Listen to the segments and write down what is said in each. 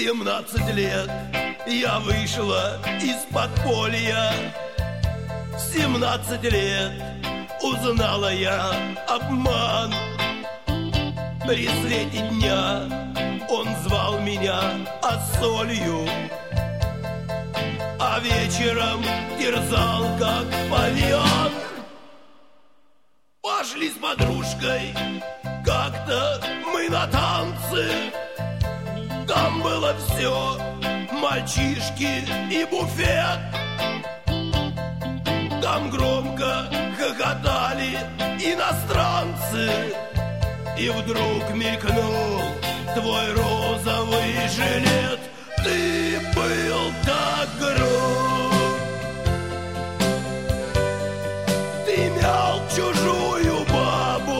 17 лет я вышла из подполья. В 17 лет узнала я обман. При свете дня он звал меня солью, а вечером терзал, как павиан. Пошли с подружкой как-то мы на танцы. Там было все, мальчишки и буфет. Там громко хохотали иностранцы. И вдруг мелькнул твой розовый жилет. Ты был так груб, ты мял чужую бабу,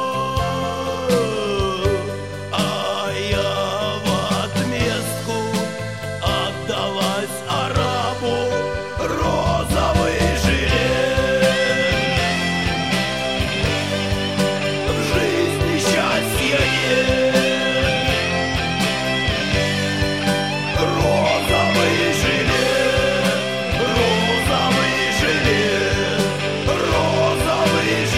а я в отместку отдалась арабу. Розовый жилет, в жизни счастья нет. Розовый жилет, розовый жилет, розовый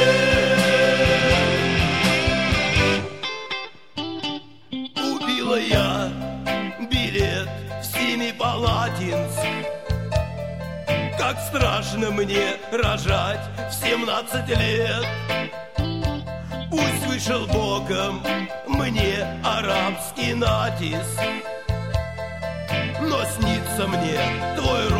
жилет. Купила я билет в Семипалатинск. Как страшно мне рожать в 17 лет. Пусть вышел боком мне арабский натиск, но снится мне твой